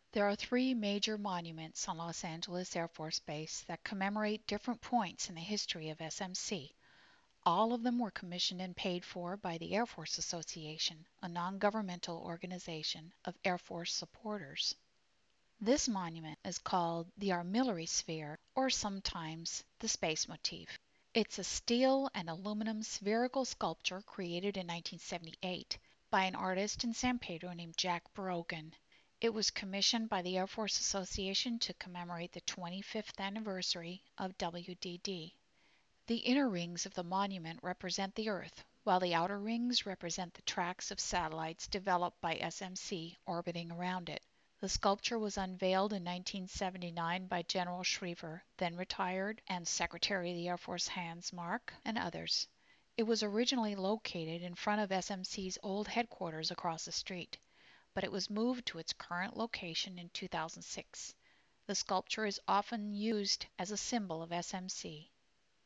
There are three major monuments on Los Angeles Air Force Base that commemorate different points in the history of SMC. All of them were commissioned and paid for by the Air Force Association, a non-governmental organization of Air Force supporters. This monument is called the Armillary Sphere, or sometimes the Space Motif. It's a steel and aluminum spherical sculpture created in 1978 by an artist in San Pedro named Jack Brogan. It was commissioned by the Air Force Association to commemorate the 25th anniversary of WDD. The inner rings of the monument represent the Earth, while the outer rings represent the tracks of satellites developed by SMC orbiting around it. The sculpture was unveiled in 1979 by General Schriever, then retired, and Secretary of the Air Force Hans Mark, and others. It was originally located in front of SMC's old headquarters across the street, but it was moved to its current location in 2006. The sculpture is often used as a symbol of SMC.